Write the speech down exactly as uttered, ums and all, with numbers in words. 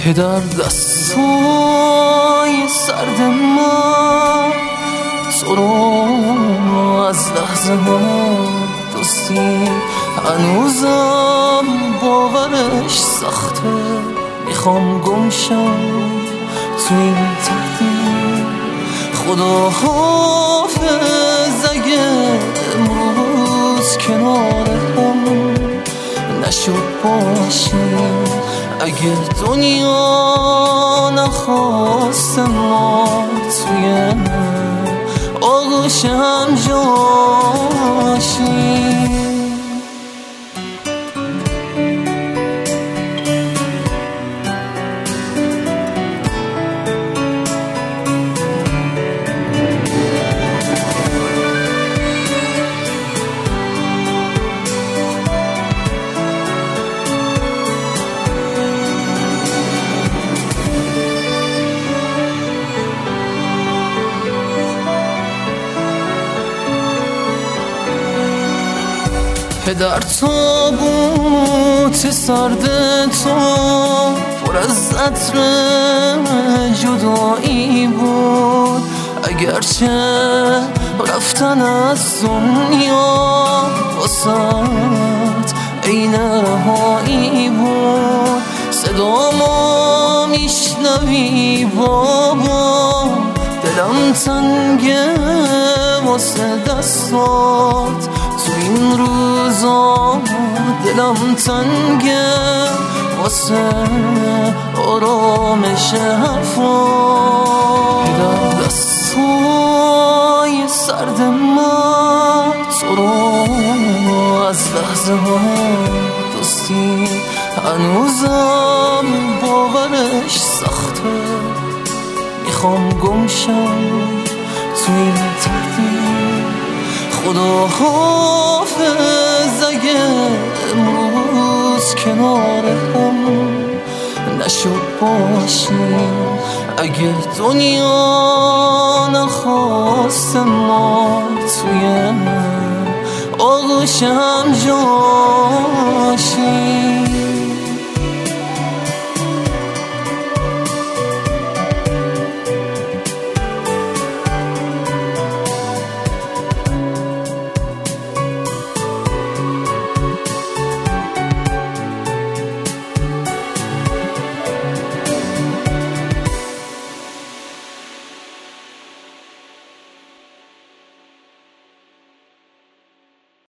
که در دستای سرد من تو رو از لحظه ها دوستی هنوزم باورش سخته. میخوام گمشم تو این تقدیر. خدا حافظ اگه امروز کنار هم نشد باشیم، اگه دنیا نخواست ما توی آغوش هم جاشیم. که در تابوت سرد تو پر از عطر جدایی بود. اگرچه رفتن از دنیا واسط عین رهایی بود. صدامو میشنوی بابا، دلم تنگه واسه دستات تو این روزا. دلم تنگه واسه آرامش حرفات. در دستای سرد من تو رو از لحظه ها دوستی هنوزم باورش سخته. میخوام گمشم تو این تقدیر. خدا حافظ اگه امروز کنار هم نشد باشیم، اگه دنیا نخواست ما توی آغوش هم جاشیم.